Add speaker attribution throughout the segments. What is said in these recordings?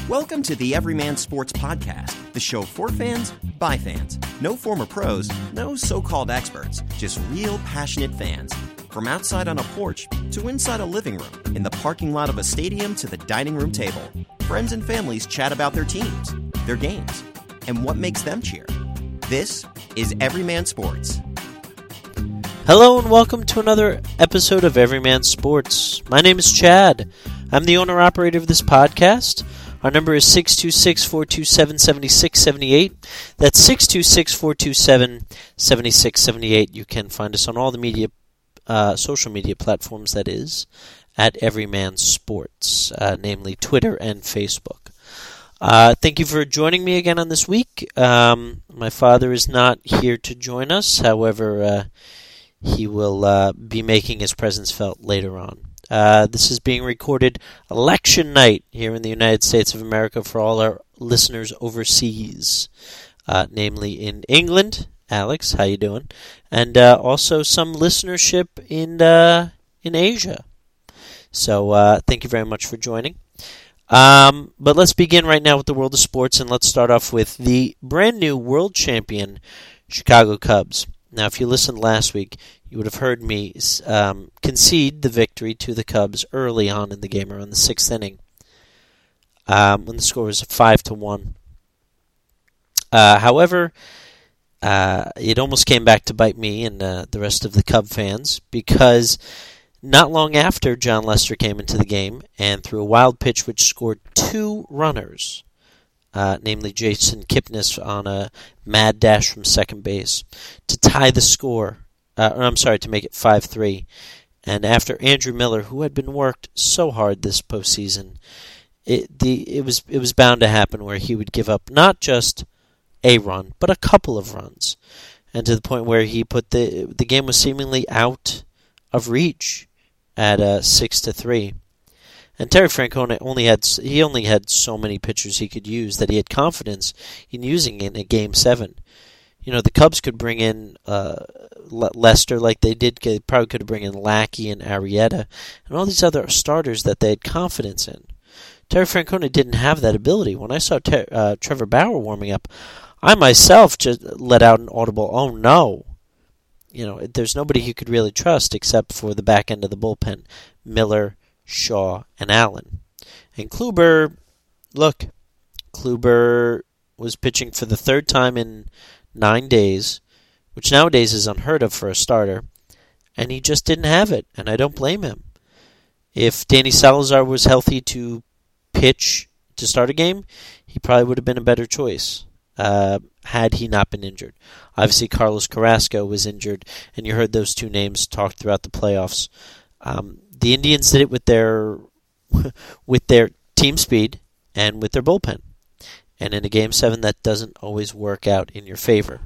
Speaker 1: Welcome to the Everyman Sports Podcast, the show for fans, by fans. No former pros, no so-called experts, just real passionate fans. From outside on a porch to inside a living room, in the parking lot of a stadium to the dining room table, friends and families chat about their teams, their games, and what makes them cheer. This is Everyman Sports.
Speaker 2: Hello and welcome to another episode of Everyman Sports. My name is Chad. I'm the owner-operator of this podcast. Our number is 626-427-7678. That's 626-427-7678. You can find us on all the social media platforms, that is, at Everyman Sports, namely Twitter and Facebook. Thank you for joining me again on this week. My father is not here to join us. However, he will be making his presence felt later on. This is being recorded election night here in the United States of America for all our listeners overseas, namely in England. Alex, how you doing? And also some listenership in Asia. So thank you very much for joining. But let's begin right now with the world of sports, and let's start off with the brand new world champion Chicago Cubs. Now, if you listened last week, you would have heard me concede the victory to the Cubs early on in the game, around the sixth inning, when the score was 5-1. However, it almost came back to bite me and the rest of the Cub fans, because not long after, John Lester came into the game and threw a wild pitch which scored two runners, namely Jason Kipnis on a mad dash from second base, to tie the score. To make it 5-3. And after Andrew Miller, who had been worked so hard this postseason, it was bound to happen where he would give up not just a run, but a couple of runs, and to the point where he put the game was seemingly out of reach at 6-3. And Terry Francona only had so many pitchers he could use that he had confidence in using in a Game 7. You know, the Cubs could bring in Lester like they did. They probably could bring in Lackey and Arrieta and all these other starters that they had confidence in. Terry Francona didn't have that ability. When I saw Trevor Bauer warming up, I myself just let out an audible, "Oh no!" You know, there's nobody you could really trust except for the back end of the bullpen: Miller, Shaw, and Allen. And Kluber was pitching for the third time in 9 days, which nowadays is unheard of for a starter, and he just didn't have it, and I don't blame him. If Danny Salazar was healthy to pitch to start a game, he probably would have been a better choice had he not been injured. Obviously, Carlos Carrasco was injured, and you heard those two names talked throughout the playoffs. The Indians did it with their team speed and with their bullpen. And in a Game 7, that doesn't always work out in your favor.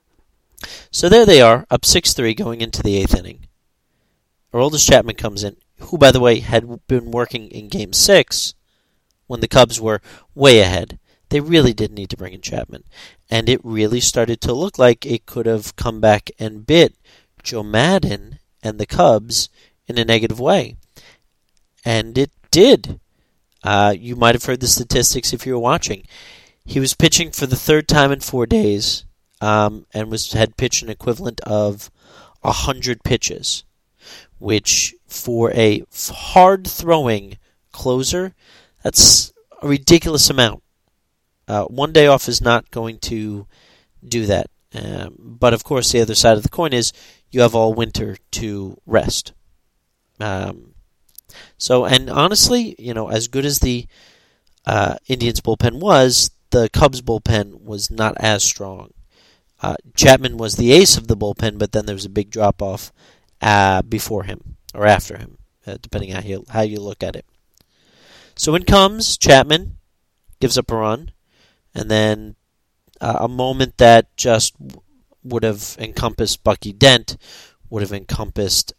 Speaker 2: So there they are, up 6-3 going into the 8th inning. Aroldis Chapman comes in, who, by the way, had been working in Game 6 when the Cubs were way ahead. They really did need to bring in Chapman. And it really started to look like it could have come back and bit Joe Maddon and the Cubs in a negative way. And it did. You might have heard the statistics if you were watching. He was pitching for the third time in 4 days, and had pitched an equivalent of 100 pitches, which for a hard-throwing closer, that's a ridiculous amount. 1 day off is not going to do that. But of course, the other side of the coin is you have all winter to rest. And honestly, you know, as good as the Indians bullpen was, the Cubs bullpen was not as strong. Chapman was the ace of the bullpen, but then there was a big drop-off before him, or after him, depending on how you look at it. So in comes Chapman, gives up a run, and then a moment that just would have encompassed Bucky Dent, would have encompassed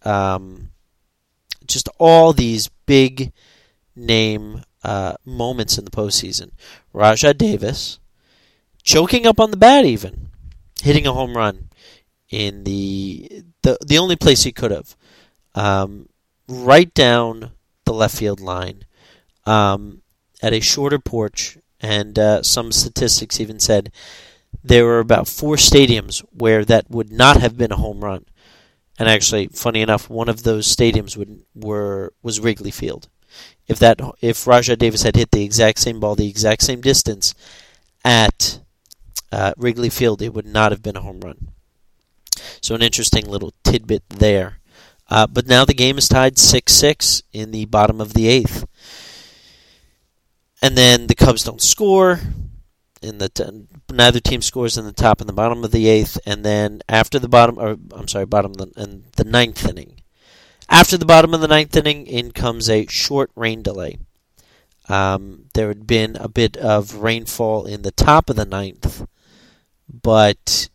Speaker 2: just all these big-name moments in the postseason. Rajai Davis choking up on the bat, even hitting a home run in the only place he could have, right down the left field line, and at a shorter porch, and some statistics even said there were about 4 stadiums where that would not have been a home run. And actually, funny enough, one of those stadiums was Wrigley Field. If Rajai Davis had hit the exact same ball, the exact same distance at Wrigley Field, it would not have been a home run. So an interesting little tidbit there. But now the game is tied 6-6 in the bottom of the 8th. And then the Cubs don't score. Neither team scores in the top and the bottom of the 8th. And then after the bottom of the 9th inning. After the bottom of the 9th inning, in comes a short rain delay. There had been a bit of rainfall in the top of the 9th, but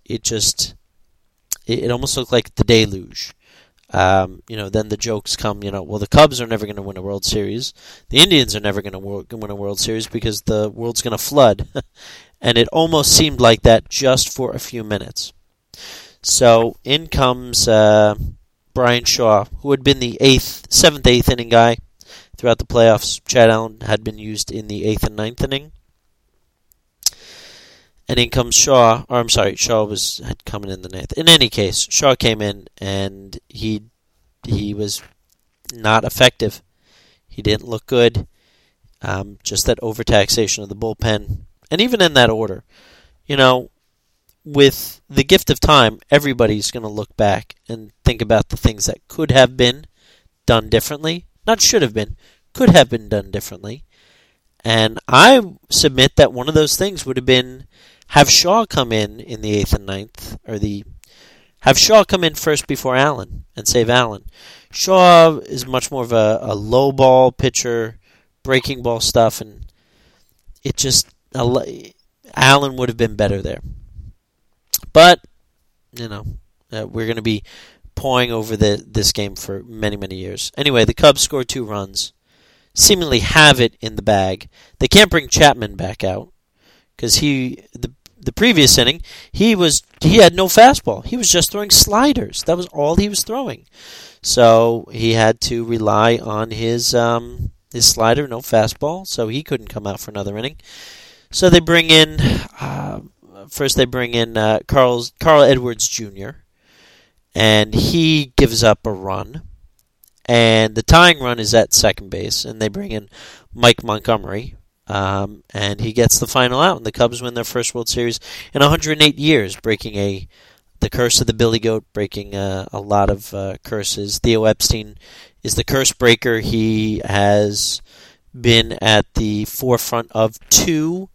Speaker 2: it almost looked like the deluge. Then the jokes come, well, the Cubs are never going to win a World Series. The Indians are never going to win a World Series because the world's going to flood. And it almost seemed like that just for a few minutes. So in comes Brian Shaw, who had been the 7th, 8th inning guy throughout the playoffs. Chad Allen had been used in the 8th and 9th inning. And in comes Shaw, Shaw had come in the 9th. In any case, Shaw came in and he was not effective. He didn't look good. Just that overtaxation of the bullpen. And even in that order, with the gift of time, everybody's going to look back and think about the things that could have been done differently. Not should have been, could have been done differently. And I submit that one of those things would have been have Shaw come in the 8th and 9th, have Shaw come in first before Allen and save Allen. Shaw is much more of a low ball pitcher, breaking ball stuff, and Allen would have been better there. But, we're going to be pawing over this game for many, many years. Anyway, the Cubs score 2 runs, seemingly have it in the bag. They can't bring Chapman back out because the previous inning he had no fastball. He was just throwing sliders. That was all he was throwing. So he had to rely on his slider, no fastball. So he couldn't come out for another inning. So they bring in Carl Edwards Jr., and he gives up a run. And the tying run is at second base, and they bring in Mike Montgomery, and he gets the final out, and the Cubs win their first World Series in 108 years, breaking the curse of the Billy Goat, breaking a lot of curses. Theo Epstein is the curse breaker. He has been at the forefront of two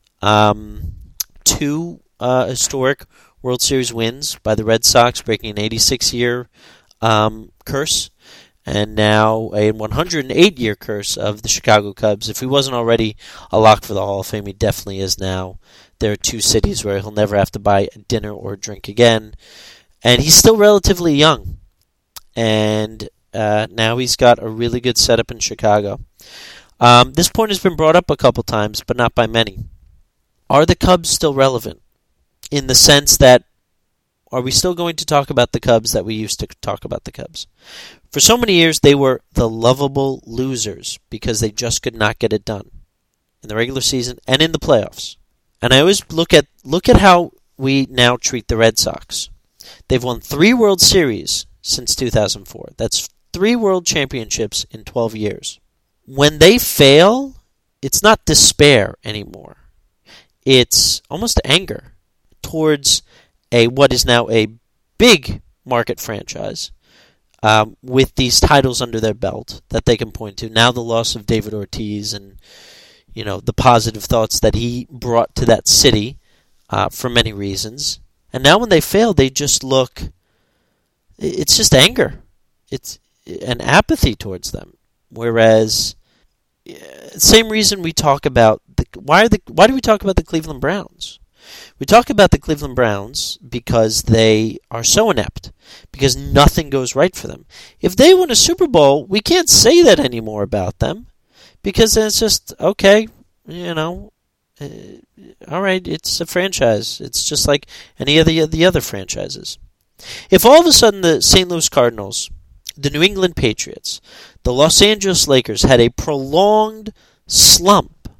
Speaker 2: historic World Series wins by the Red Sox, breaking an 86-year curse, and now a 108-year curse of the Chicago Cubs. If he wasn't already a lock for the Hall of Fame, he definitely is now. There are 2 cities where he'll never have to buy dinner or drink again. And he's still relatively young. And now he's got a really good setup in Chicago. This point has been brought up a couple times, but not by many. Are the Cubs still relevant? In the sense that, are we still going to talk about the Cubs that we used to talk about the Cubs? For so many years, they were the lovable losers because they just could not get it done in the regular season and in the playoffs. And I always look at how we now treat the Red Sox. They've won 3 World Series since 2004. That's 3 World Championships in 12 years. When they fail, it's not despair anymore. It's almost anger towards what is now a big market franchise with these titles under their belt that they can point to. Now the loss of David Ortiz and the positive thoughts that he brought to that city for many reasons. And now when they fail, they just look, it's just anger. It's an apathy towards them. Whereas, same reason we talk about, why do we talk about the Cleveland Browns? We talk about the Cleveland Browns because they are so inept, because nothing goes right for them. If they win a Super Bowl, we can't say that anymore about them, because it's just, okay, all right, it's a franchise. It's just like any of the other franchises. If all of a sudden the St. Louis Cardinals, the New England Patriots, the Los Angeles Lakers had a prolonged slump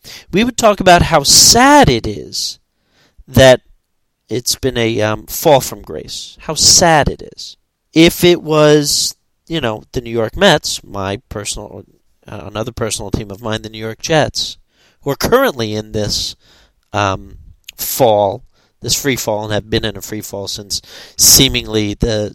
Speaker 2: we would talk about how sad it is that it's been a fall from grace. How sad it is. If it was, the New York Mets, another personal team of mine, the New York Jets, who are currently in this this free fall, and have been in a free fall since seemingly the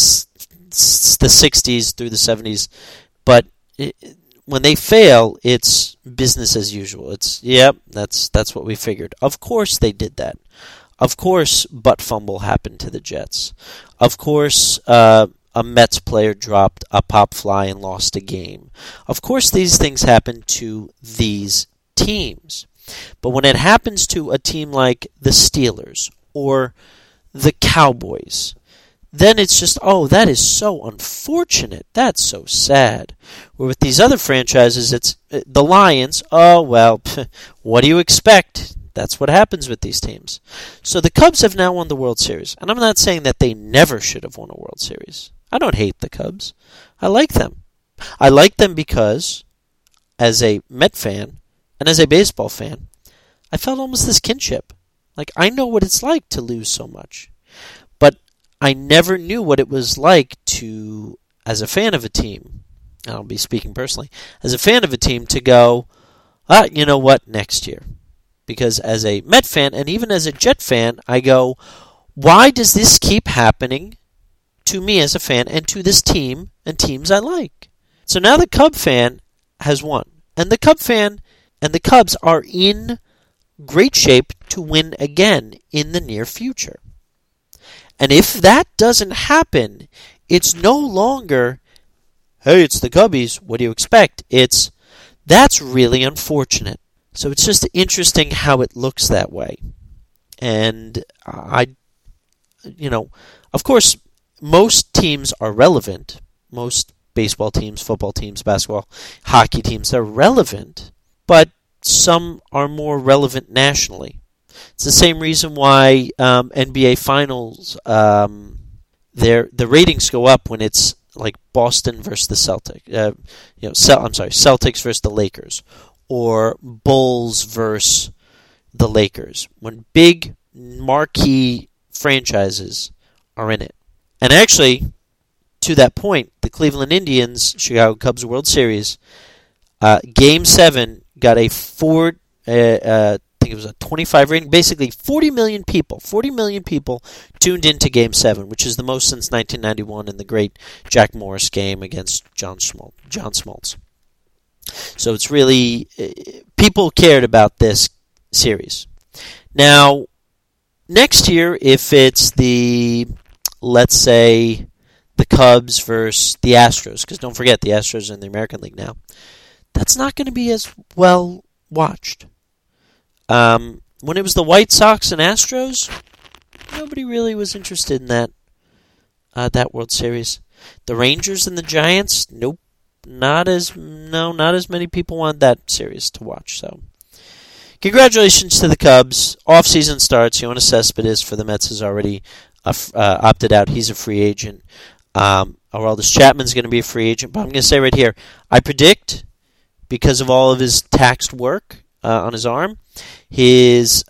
Speaker 2: 60s through the 70s. But when they fail, it's business as usual. It's, that's what we figured. Of course they did that. Of course butt fumble happened to the Jets. Of course a Mets player dropped a pop fly and lost a game. Of course these things happen to these teams. But when it happens to a team like the Steelers or the Cowboys, then it's just, that is so unfortunate. That's so sad. Where with these other franchises, it's the Lions. What do you expect? That's what happens with these teams. So the Cubs have now won the World Series. And I'm not saying that they never should have won a World Series. I don't hate the Cubs. I like them. I like them because, as a Met fan, and as a baseball fan, I felt almost this kinship. Like, I know what it's like to lose so much. But I never knew what it was like to, as a fan of a team, and I'll be speaking personally, as a fan of a team to go, you know what, next year. Because as a Met fan, and even as a Jet fan, I go, why does this keep happening to me as a fan and to this team and teams I like? So now the Cub fan has won. And the Cub fan and the Cubs are in great shape to win again in the near future. And if that doesn't happen, it's no longer, hey, it's the Cubbies, what do you expect? It's, that's really unfortunate. So it's just interesting how it looks that way. And of course, most teams are relevant. Most baseball teams, football teams, basketball, hockey teams are relevant. But some are more relevant nationally. It's the same reason why NBA Finals, the ratings go up when it's like Boston versus the Celtics. Celtics versus the Lakers, or Bulls versus the Lakers. When big marquee franchises are in it, and actually, to that point, the Cleveland Indians, Chicago Cubs World Series, Game 7 got I think it was a 25 rating. Basically, 40 million people tuned into Game 7, which is the most since 1991 in the great Jack Morris game against John Smoltz. So it's really, people cared about this series. Now, next year, if it's let's say, the Cubs versus the Astros, because don't forget, the Astros are in the American League now, that's not going to be as well watched. When it was the White Sox and Astros, nobody really was interested in that World Series. The Rangers and the Giants, nope, not as many people want that series to watch. So, congratulations to the Cubs. Off-season starts. Yoenis Cespedes for the Mets has already opted out. He's a free agent. Aroldis Chapman's going to be a free agent. But I'm going to say right here, I predict, because of all of his taxed work on his arm, his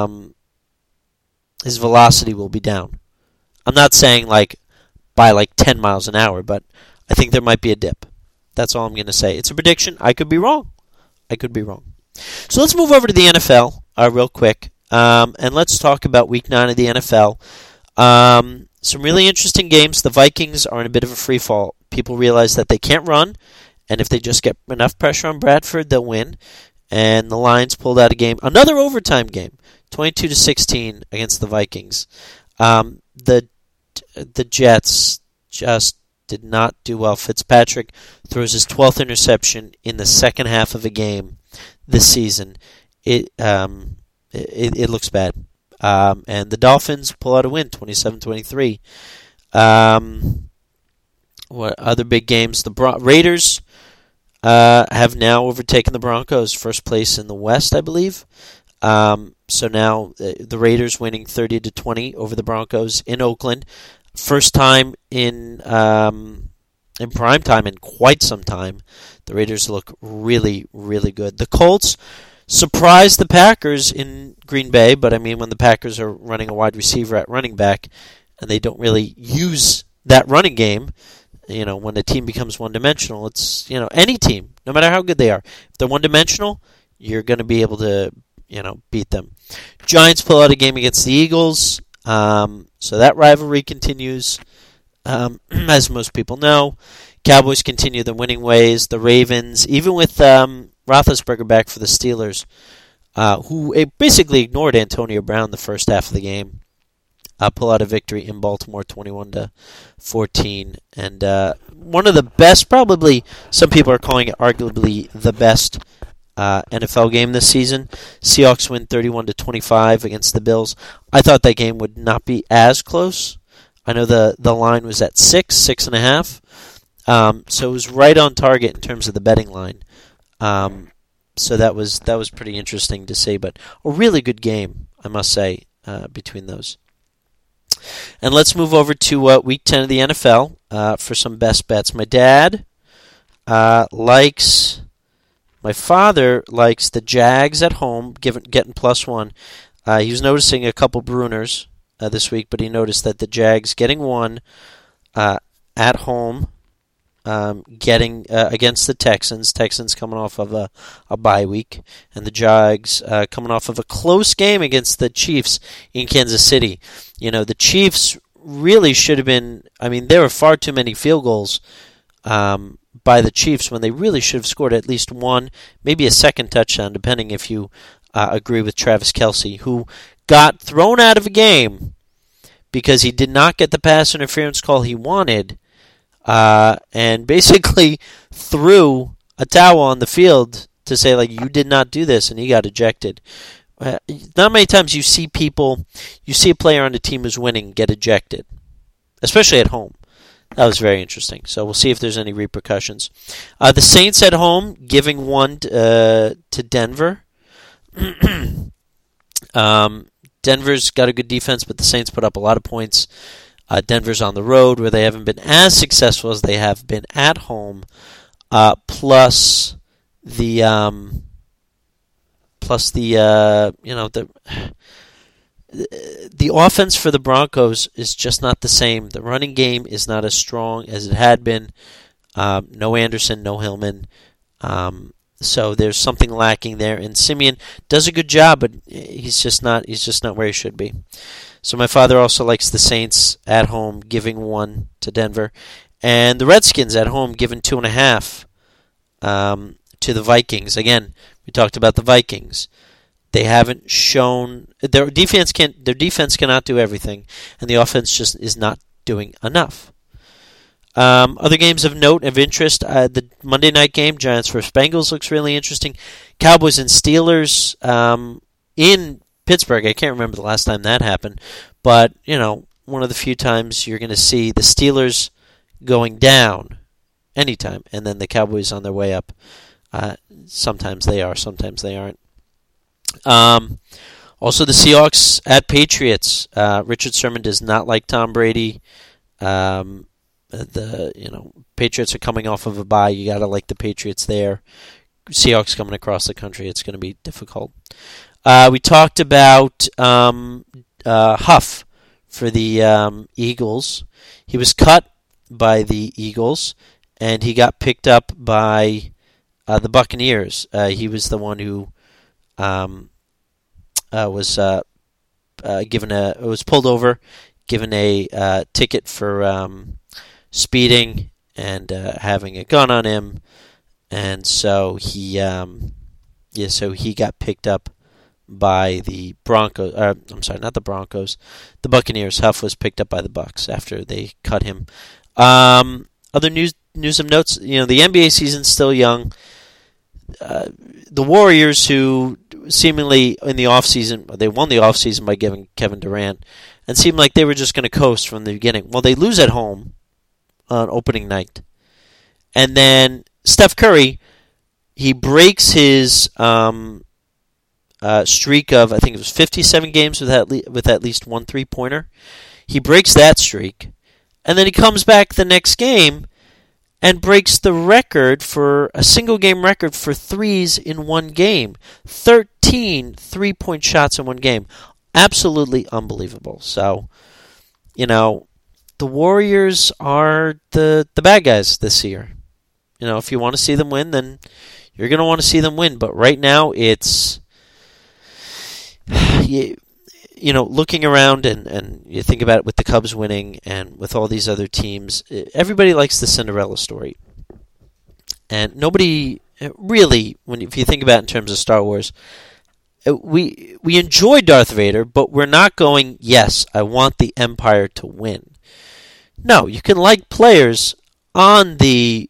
Speaker 2: velocity will be down. I'm not saying by 10 miles an hour, but I think there might be a dip. That's all I'm going to say. It's a prediction. I could be wrong. So let's move over to the NFL real quick, and let's talk about Week 9 of the NFL. Some really interesting games. The Vikings are in a bit of a free fall. People realize that they can't run, and if they just get enough pressure on Bradford, they'll win. And the Lions pulled out a game, another overtime game, 22-16 against the Vikings. The Jets just did not do well. Fitzpatrick throws his 12th interception in the second half of a game this season. It looks bad. And the Dolphins pull out a win, 27-23. What other big games? The Raiders have now overtaken the Broncos, first place in the West, I believe. So now the Raiders winning 30-20 over the Broncos in Oakland. First time in prime time in quite some time. The Raiders look really, really good. The Colts, surprised the Packers in Green Bay, but I mean when the Packers are running a wide receiver at running back and they don't really use that running game, when a team becomes one-dimensional, it's, any team, no matter how good they are, if they're one-dimensional, you're going to be able to, beat them. Giants pull out a game against the Eagles, so that rivalry continues, as most people know. Cowboys continue their winning ways. The Ravens, even with Roethlisberger back for the Steelers, who basically ignored Antonio Brown the first half of the game, pull out a victory in Baltimore, 21-14. And one of the best, probably some people are calling it arguably the best NFL game this season. Seahawks win 31-25 against the Bills. I thought that game would not be as close. I know the line was at 6.5. So it was right on target in terms of the betting line. So that was pretty interesting to see, but a really good game, I must say, between those. And let's move over to Week 10 of the NFL for some best bets. My father likes the Jags at home, getting +1. He was noticing a couple Bruners this week, but he noticed that the Jags getting 1 at home, getting against the Texans. Texans coming off of a bye week, and the Jags coming off of a close game against the Chiefs in Kansas City. The Chiefs really should have been. I mean, there were far too many field goals by the Chiefs when they really should have scored at least one, maybe a second touchdown, depending if you agree with Travis Kelce, who got thrown out of a game because he did not get the pass interference call he wanted. And basically threw a towel on the field to say, you did not do this, and he got ejected. Not many times you see a player on the team who's winning get ejected, especially at home. That was very interesting. So we'll see if there's any repercussions. The Saints at home, giving 1 to Denver. Denver's got a good defense, but the Saints put up a lot of points. Denver's on the road where they haven't been as successful as they have been at home. Plus the offense for the Broncos is just not the same. The running game is not as strong as it had been. No Anderson, no Hillman. So there's something lacking there. And Simeon does a good job, but he's just not where he should be. So my father also likes the Saints at home, giving 1 to Denver. And the Redskins at home, giving 2.5 to the Vikings. Again, we talked about the Vikings. They haven't shown their defense cannot do everything, and the offense just is not doing enough. Other games of note, of interest, the Monday night game, Giants vs. Bengals, looks really interesting. Cowboys and Steelers in Pittsburgh. I can't remember the last time that happened, but one of the few times you're going to see the Steelers going down anytime, and then the Cowboys on their way up. Sometimes they are, sometimes they aren't. Also, the Seahawks at Patriots. Richard Sherman does not like Tom Brady. Patriots are coming off of a bye. You got to like the Patriots there. Seahawks coming across the country. It's going to be difficult. We talked about Huff for the Eagles. He was cut by the Eagles, and he got picked up by the Buccaneers. He was the one who was pulled over, given a ticket for speeding and having a gun on him, and so he got picked up by the Broncos. Not the Broncos, the Buccaneers. Huff was picked up by the Bucs after they cut him. Other news and notes. The NBA season's still young. The Warriors, who seemingly in the offseason, they won the offseason by giving Kevin Durant, and seemed like they were just going to coast from the beginning. Well, they lose at home on opening night. And then Steph Curry, he breaks his streak of, I think it was 57 games with at least one three-pointer. He breaks that streak. And then he comes back the next game and breaks the record for a single game record for threes in one game. 13 3-point shots in one game. Absolutely unbelievable. So, the Warriors are the bad guys this year. If you want to see them win, then you're going to want to see them win. But right now, it's, looking around and you think about it with the Cubs winning and with all these other teams, everybody likes the Cinderella story. And nobody really, if you think about it in terms of Star Wars, we enjoy Darth Vader, but we're not going, yes, I want the Empire to win. No, you can like players on the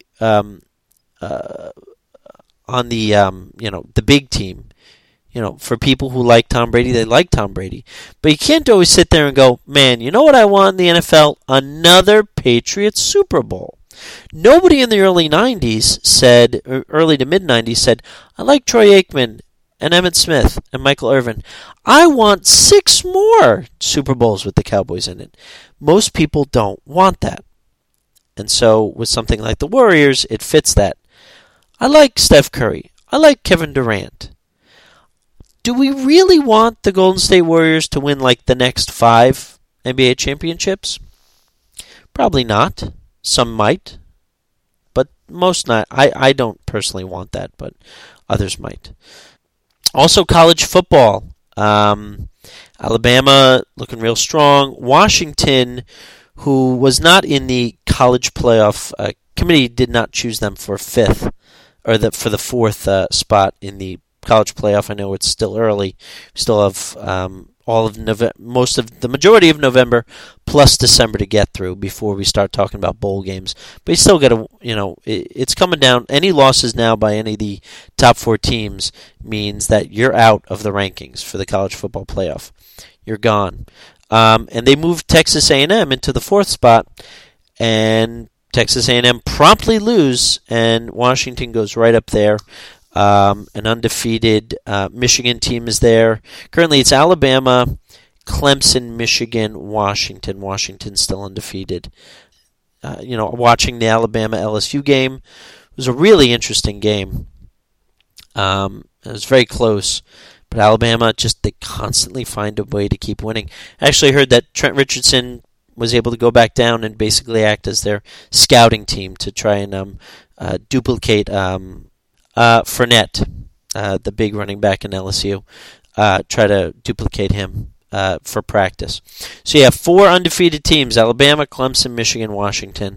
Speaker 2: the big team. For people who like Tom Brady, they like Tom Brady. But you can't always sit there and go, man, you know what I want in the NFL? Another Patriots Super Bowl. Nobody in the early 90s said, or early to mid-90s said, I like Troy Aikman and Emmitt Smith and Michael Irvin. I want 6 more Super Bowls with the Cowboys in it. Most people don't want that. And so with something like the Warriors, it fits that. I like Steph Curry. I like Kevin Durant. Do we really want the Golden State Warriors to win like the next 5 NBA championships? Probably not. Some might, but most not. I don't personally want that, but others might. Also, college football. Alabama looking real strong. Washington, who was not in the college playoff committee, did not choose them for fifth or for the fourth spot in the college playoff. I know it's still early. We still have all of the majority of November plus December to get through before we start talking about bowl games. But you still got to, it's coming down. Any losses now by any of the top 4 teams means that you're out of the rankings for the college football playoff. You're gone. And they moved Texas A&M into the 4th spot, and Texas A&M promptly lose, and Washington goes right up there. An undefeated Michigan team is there. Currently, it's Alabama, Clemson, Michigan, Washington. Washington's still undefeated. Watching the Alabama-LSU game was a really interesting game. It was very close, but Alabama they constantly find a way to keep winning. I actually heard that Trent Richardson was able to go back down and basically act as their scouting team to try and duplicate Fournette, the big running back in LSU, try to duplicate him for practice. So you have 4 undefeated teams: Alabama, Clemson, Michigan, Washington.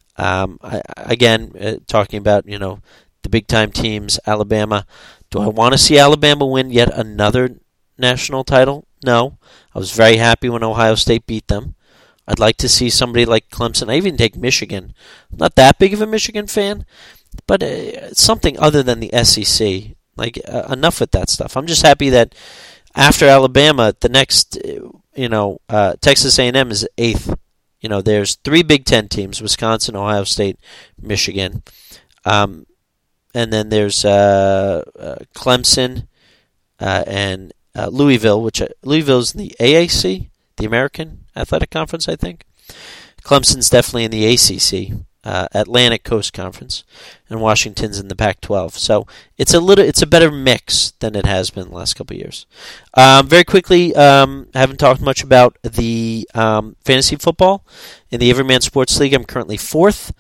Speaker 2: Talking about the big time teams. Alabama. Do I want to see Alabama win yet another national title? No. I was very happy when Ohio State beat them. I'd like to see somebody like Clemson. I even take Michigan. I'm not that big of a Michigan fan, but something other than the SEC. Enough with that stuff. I'm just happy that after Alabama, the next, Texas A&M is 8th. There's 3 Big Ten teams: Wisconsin, Ohio State, Michigan, and then there's Clemson and Louisville, which Louisville's in the AAC, the American Athletic Conference, I think. Clemson's definitely in the ACC. Atlantic Coast Conference, and Washington's in the Pac-12. So it's a better mix than it has been the last couple of years. Very quickly, haven't talked much about the fantasy football in the Everyman Sports League. I'm currently 4th.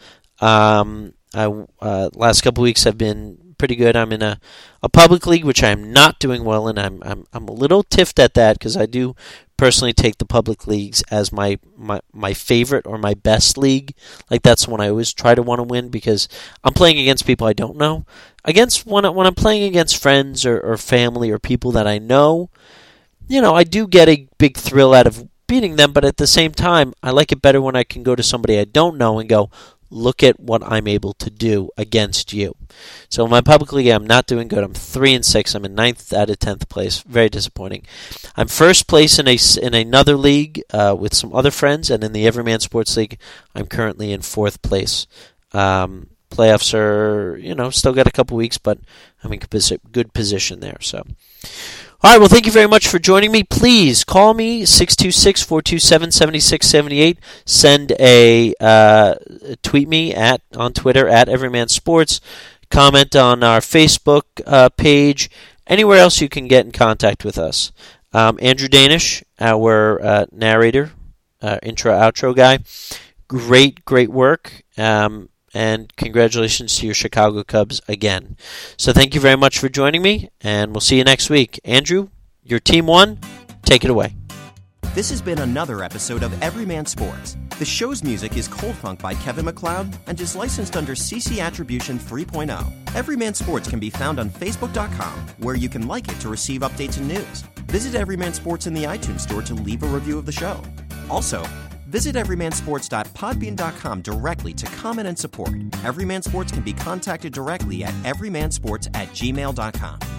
Speaker 2: Last couple of weeks have been pretty good. I'm in a public league, which I'm not doing well in. I'm a little tiffed at that because I do personally take the public leagues as my favorite or my best league. That's when I always try to want to win because I'm playing against people I don't know. When I'm playing against friends or family or people that I know, I do get a big thrill out of beating them, but at the same time, I like it better when I can go to somebody I don't know and go, look at what I'm able to do against you. So in my public league, I'm not doing good. I'm 3-6. I'm in 9th out of 10th place. Very disappointing. I'm first place in another league with some other friends, and in the Everyman Sports League, I'm currently in 4th place. Playoffs are, still got a couple weeks, but I'm in good position there. So All right, well, thank you very much for joining me. Please call me, 626-427-7678. Send tweet me on Twitter, @EverymanSports. Comment on our Facebook page. Anywhere else you can get in contact with us. Andrew Danish, our narrator, intro-outro guy. Great work. And congratulations to your Chicago Cubs again. So thank you very much for joining me, and we'll see you next week. Andrew, your team won. Take it away.
Speaker 1: This has been another episode of Everyman Sports. The show's music is Cold Funk by Kevin MacLeod and is licensed under CC Attribution 3.0. Everyman Sports can be found on Facebook.com, where you can like it to receive updates and news. Visit Everyman Sports in the iTunes Store to leave a review of the show. Also, visit everymansports.podbean.com directly to comment and support. Everyman Sports can be contacted directly at everymansports@gmail.com.